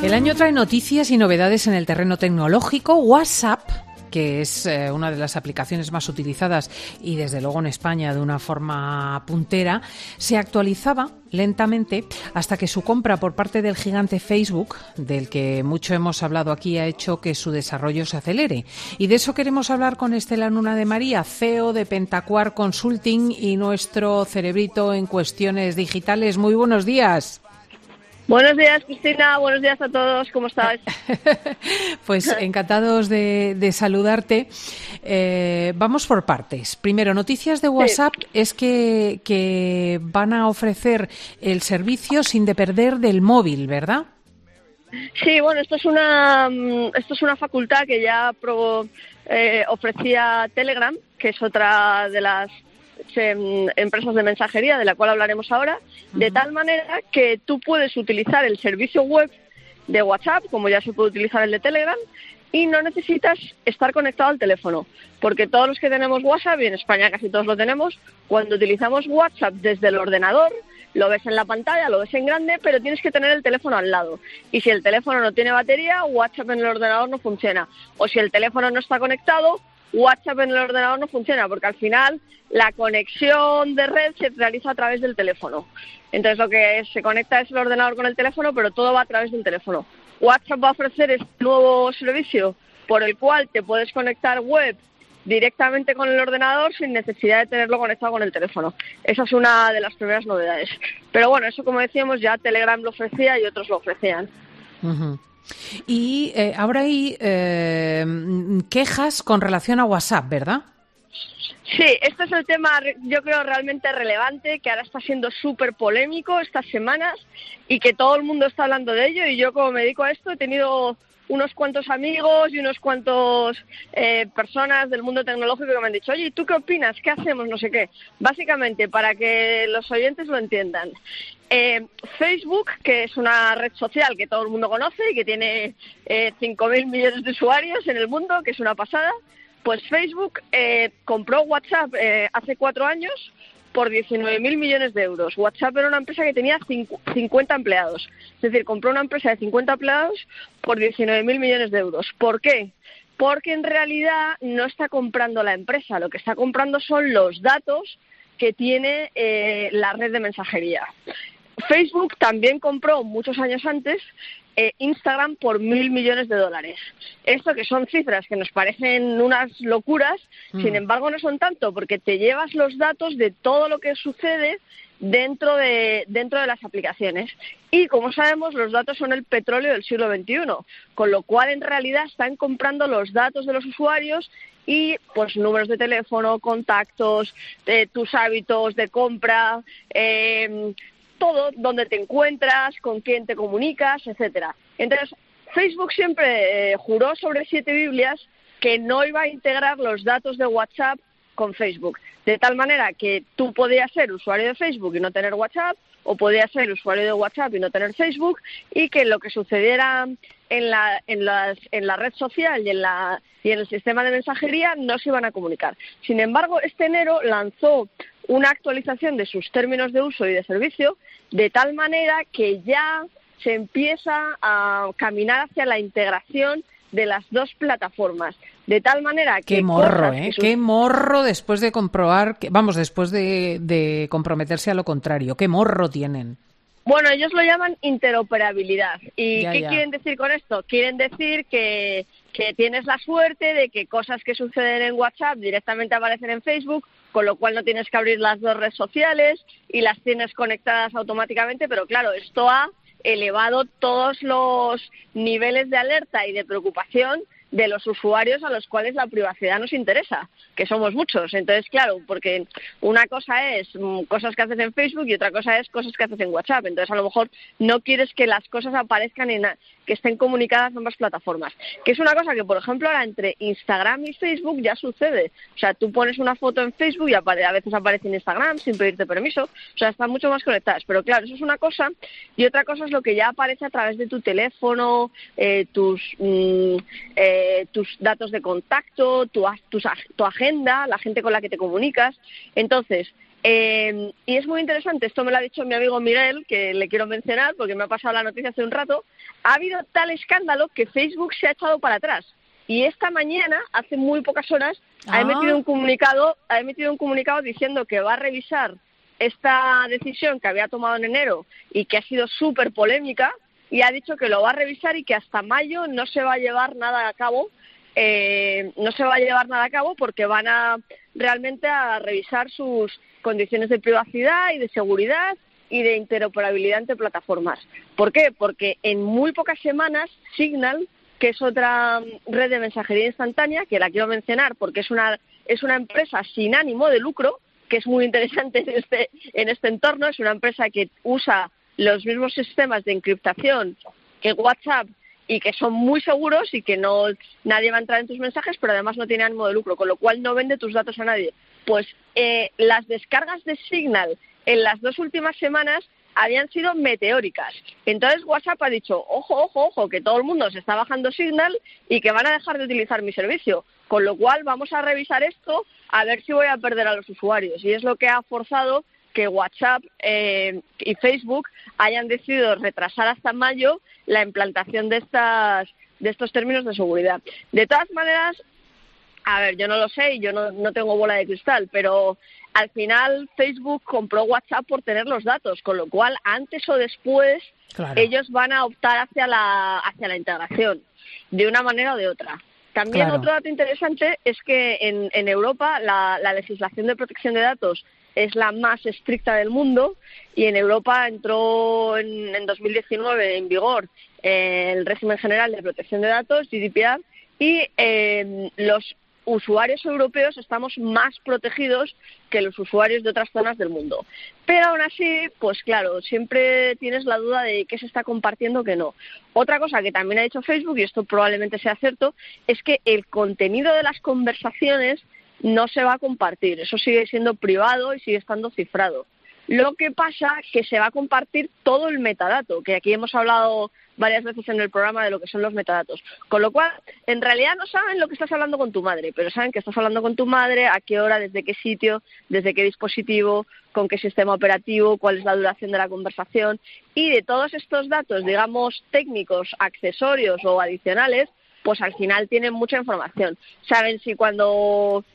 El año trae noticias y novedades en el terreno tecnológico. WhatsApp, que es una de las aplicaciones más utilizadas y desde luego en España de una forma puntera, se actualizaba lentamente hasta que su compra por parte del gigante Facebook, del que mucho hemos hablado aquí, ha hecho que su desarrollo se acelere. Y de eso queremos hablar con Estela Luna de María, CEO de Pentacuar Consulting y nuestro cerebrito en cuestiones digitales. Muy buenos días. Buenos días, Cristina. Buenos días a todos. ¿Cómo estáis? Pues encantados de saludarte. Vamos por partes. Primero, noticias de WhatsApp es que van a ofrecer el servicio sin depender del móvil, ¿verdad? Sí, bueno, esto es una facultad que ya ofrecía Telegram, que es otra de las empresas de mensajería de la cual hablaremos ahora, de tal manera que tú puedes utilizar el servicio web de WhatsApp, como ya se puede utilizar el de Telegram, y no necesitas estar conectado al teléfono, porque todos los que tenemos WhatsApp, y en España casi todos lo tenemos, cuando utilizamos WhatsApp desde el ordenador, lo ves en la pantalla, lo ves en grande, pero tienes que tener el teléfono al lado. Y si el teléfono no tiene batería, WhatsApp en el ordenador no funciona. O si el teléfono no está conectado, WhatsApp en el ordenador no funciona, porque al final la conexión de red se realiza a través del teléfono. Entonces lo que se conecta es el ordenador con el teléfono, pero todo va a través del teléfono. WhatsApp va a ofrecer este nuevo servicio por el cual te puedes conectar web directamente con el ordenador sin necesidad de tenerlo conectado con el teléfono. Esa es una de las primeras novedades. Pero bueno, eso como decíamos ya Telegram lo ofrecía y otros lo ofrecían. Uh-huh. Y ahora hay quejas con relación a WhatsApp, ¿verdad? Sí, este es el tema, yo creo, realmente relevante, que ahora está siendo súper polémico estas semanas y que todo el mundo está hablando de ello. Y yo, como me dedico a esto, he tenido unos cuantos amigos y unos cuantos personas del mundo tecnológico que me han dicho, oye, ¿y tú qué opinas? ¿Qué hacemos? No sé qué. Básicamente, para que los oyentes lo entiendan, Facebook, que es una red social que todo el mundo conoce y que tiene 5.000 millones de usuarios en el mundo, que es una pasada, pues Facebook compró WhatsApp hace 4 años por 19.000 millones de euros. WhatsApp era una empresa que tenía 50 empleados. Es decir, compró una empresa de 50 empleados por 19.000 millones de euros. ¿Por qué? Porque en realidad no está comprando la empresa. Lo que está comprando son los datos que tiene la red de mensajería. Facebook también compró muchos años antes Instagram por 1.000 millones de dólares. Esto que son cifras que nos parecen unas locuras, sin embargo no son tanto, porque te llevas los datos de todo lo que sucede dentro de las aplicaciones. Y como sabemos, los datos son el petróleo del siglo XXI, con lo cual en realidad están comprando los datos de los usuarios y pues números de teléfono, contactos, tus hábitos de compra, todo, dónde te encuentras, con quién te comunicas, etcétera. Entonces, Facebook siempre juró sobre 7 Biblias que no iba a integrar los datos de WhatsApp con Facebook, de tal manera que tú podías ser usuario de Facebook y no tener WhatsApp, o podías ser usuario de WhatsApp y no tener Facebook, y que lo que sucediera en la red social y en el sistema de mensajería no se iban a comunicar. Sin embargo, este enero lanzó una actualización de sus términos de uso y de servicio, de tal manera que ya se empieza a caminar hacia la integración de las dos plataformas, de tal manera que... Qué morro, qué morro después de comprobar, después de comprometerse a lo contrario, qué morro tienen. Bueno, ellos lo llaman interoperabilidad. ¿Y qué quieren decir con esto? Quieren decir que tienes la suerte de que cosas que suceden en WhatsApp directamente aparecen en Facebook, con lo cual no tienes que abrir las dos redes sociales y las tienes conectadas automáticamente, pero claro, esto ha elevado todos los niveles de alerta y de preocupación de los usuarios a los cuales la privacidad nos interesa, que somos muchos. Entonces, claro, porque una cosa es cosas que haces en Facebook y otra cosa es cosas que haces en WhatsApp. Entonces, a lo mejor no quieres que las cosas aparezcan que estén comunicadas en ambas plataformas. Que es una cosa que, por ejemplo, ahora entre Instagram y Facebook ya sucede. O sea, tú pones una foto en Facebook y a veces aparece en Instagram sin pedirte permiso. O sea, están mucho más conectadas. Pero claro, eso es una cosa. Y otra cosa es lo que ya aparece a través de tu teléfono, tus datos de contacto, tu agenda, la gente con la que te comunicas. Entonces, Y es muy interesante, esto me lo ha dicho mi amigo Miguel, que le quiero mencionar porque me ha pasado la noticia hace un rato. Ha habido tal escándalo que Facebook se ha echado para atrás. Y esta mañana, hace muy pocas horas, ha emitido un comunicado diciendo que va a revisar esta decisión que había tomado en enero y que ha sido súper polémica, y ha dicho que lo va a revisar y que hasta mayo no se va a llevar nada a cabo. Porque van a realmente a revisar sus condiciones de privacidad y de seguridad y de interoperabilidad entre plataformas. ¿Por qué? Porque en muy pocas semanas Signal, que es otra red de mensajería instantánea, que la quiero mencionar porque es una empresa sin ánimo de lucro, que es muy interesante en este entorno. Es una empresa que usa los mismos sistemas de encriptación que WhatsApp y que son muy seguros y que nadie va a entrar en tus mensajes, pero además no tiene ánimo de lucro, con lo cual no vende tus datos a nadie. Pues las descargas de Signal en las 2 últimas semanas habían sido meteóricas. Entonces WhatsApp ha dicho, ojo, que todo el mundo se está bajando Signal y que van a dejar de utilizar mi servicio, con lo cual vamos a revisar esto a ver si voy a perder a los usuarios. Y es lo que ha forzado que WhatsApp y Facebook hayan decidido retrasar hasta mayo la implantación de estos términos de seguridad. De todas maneras, a ver, yo no lo sé y yo no tengo bola de cristal, pero al final Facebook compró WhatsApp por tener los datos, con lo cual antes o después ellos van a optar hacia la integración, de una manera o de otra. También otro dato interesante es que en Europa la legislación de protección de datos es la más estricta del mundo, y en Europa entró en 2019 en vigor el régimen general de protección de datos, GDPR, y los usuarios europeos estamos más protegidos que los usuarios de otras zonas del mundo. Pero aún así, pues claro, siempre tienes la duda de qué se está compartiendo, qué no. Otra cosa que también ha dicho Facebook, y esto probablemente sea cierto, es que el contenido de las conversaciones no se va a compartir. Eso sigue siendo privado y sigue estando cifrado. Lo que pasa es que se va a compartir todo el metadato, que aquí hemos hablado varias veces en el programa de lo que son los metadatos. Con lo cual, en realidad no saben lo que estás hablando con tu madre, pero saben que estás hablando con tu madre, a qué hora, desde qué sitio, desde qué dispositivo, con qué sistema operativo, cuál es la duración de la conversación. Y de todos estos datos, digamos, técnicos, accesorios o adicionales, pues al final tienen mucha información. Saben si cuando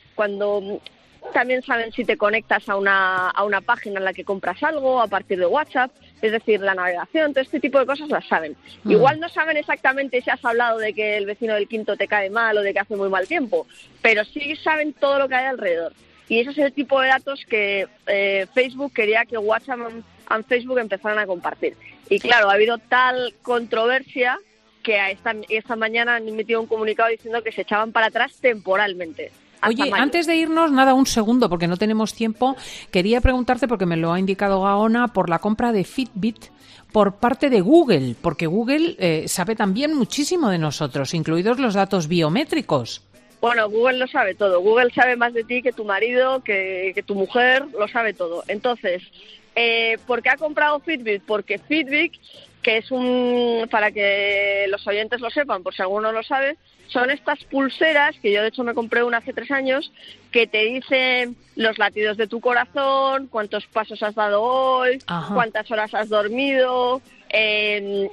también saben si te conectas a una página en la que compras algo a partir de WhatsApp, es decir, la navegación, todo este tipo de cosas las saben. Igual no saben exactamente si has hablado de que el vecino del quinto te cae mal o de que hace muy mal tiempo, pero sí saben todo lo que hay alrededor. Y ese es el tipo de datos que Facebook quería que WhatsApp y Facebook empezaran a compartir. Y claro, ha habido tal controversia que esta mañana han emitido un comunicado diciendo que se echaban para atrás temporalmente. Oye, antes de irnos, un segundo, porque no tenemos tiempo, quería preguntarte, porque me lo ha indicado Gaona, por la compra de Fitbit por parte de Google, porque Google sabe también muchísimo de nosotros, incluidos los datos biométricos. Bueno, Google lo sabe todo. Google sabe más de ti que tu marido, que tu mujer, lo sabe todo. Entonces, ¿por qué ha comprado Fitbit? Porque Fitbit, que es para que los oyentes lo sepan, por si alguno lo sabe, son estas pulseras, que yo de hecho me compré una hace 3 años, que te dicen los latidos de tu corazón, cuántos pasos has dado hoy, cuántas horas has dormido, en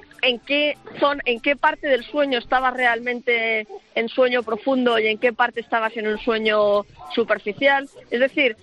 qué parte del sueño estabas realmente en sueño profundo y en qué parte estabas en un sueño superficial. Es decir,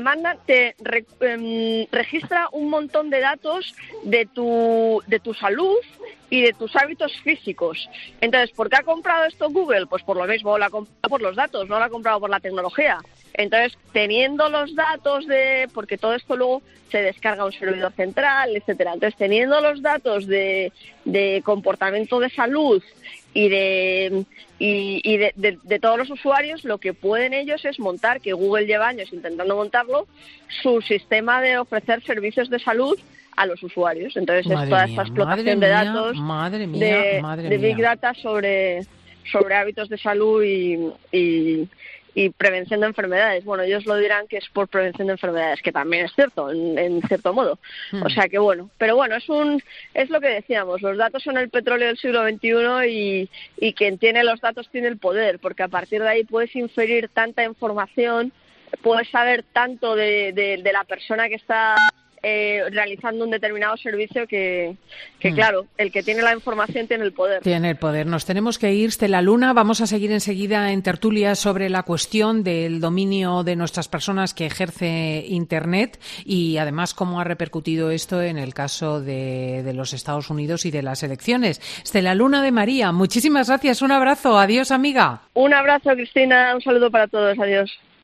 registra un montón de datos de tu salud y de tus hábitos físicos. Entonces, ¿por qué ha comprado esto Google? Pues por lo mismo, la ha comprado por los datos, no la ha comprado por la tecnología. Entonces, teniendo los datos porque todo esto luego se descarga a un servidor central, etcétera. Entonces, teniendo los datos de comportamiento de salud y de todos los usuarios, lo que pueden ellos es montar, que Google lleva años intentando montarlo, su sistema de ofrecer servicios de salud a los usuarios. Entonces es toda esta explotación de datos, de Big Data sobre hábitos de salud y prevención de enfermedades. Bueno, ellos lo dirán que es por prevención de enfermedades, que también es cierto, en cierto modo. O sea que bueno, pero bueno, es lo que decíamos, los datos son el petróleo del siglo XXI y quien tiene los datos tiene el poder, porque a partir de ahí puedes inferir tanta información puedes saber tanto de la persona que está realizando un determinado servicio que claro, el que tiene la información tiene el poder. Tiene el poder. Nos tenemos que ir, Stella Luna. Vamos a seguir enseguida en tertulia sobre la cuestión del dominio de nuestras personas que ejerce Internet y además cómo ha repercutido esto en el caso de los Estados Unidos y de las elecciones. Stella Luna de María, muchísimas gracias. Un abrazo. Adiós, amiga. Un abrazo, Cristina. Un saludo para todos. Adiós.